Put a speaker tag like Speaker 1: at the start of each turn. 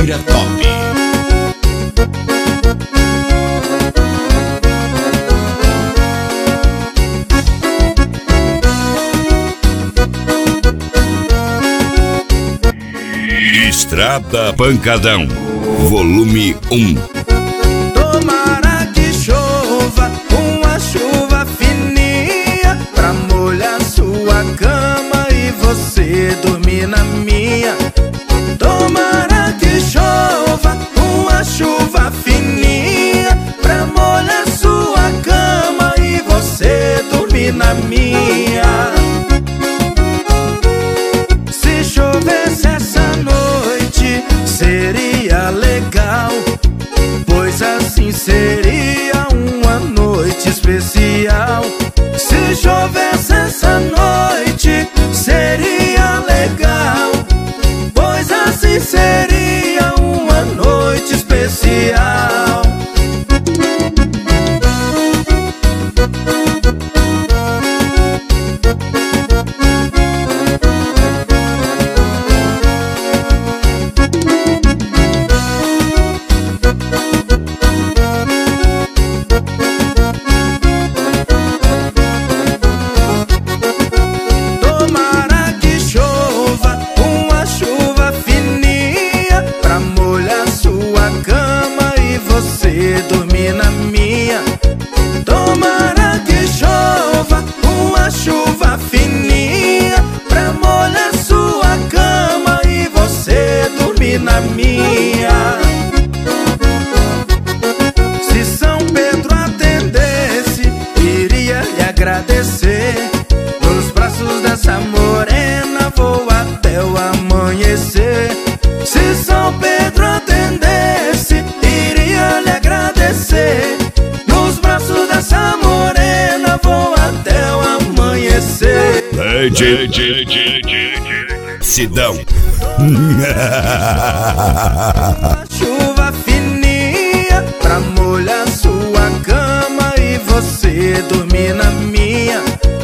Speaker 1: Mentira Top.
Speaker 2: Estrada Pancadão, volume 1.
Speaker 3: Tomara que chova, uma chuva fininha, pra molhar sua cama e você dormir na minha. Tomara que chova, uma chuva fininha, pra molhar sua cama e você dormir na minha. Se chovesse essa noite, seria legal, pois assim seria uma noite especial. Se chovesse essa noite, seria legal, pois assim seria uma noite especial. Tomara que chova, uma chuva fininha, pra molhar sua cama e você dormir na minha. Tomara que chova, uma chuva fininha, pra molhar sua cama e você dormir na minha. Se São Pedro atendesse, iria lhe agradecer. Nos braços dessa morena vou até o amanhecer. Se São Pedro atendesse, iria lhe agradecer. Nos braços dessa morena vou até o amanhecer.
Speaker 2: Sidão.
Speaker 3: Chuva fininha, pra molhar sua cama e você dormir na minha.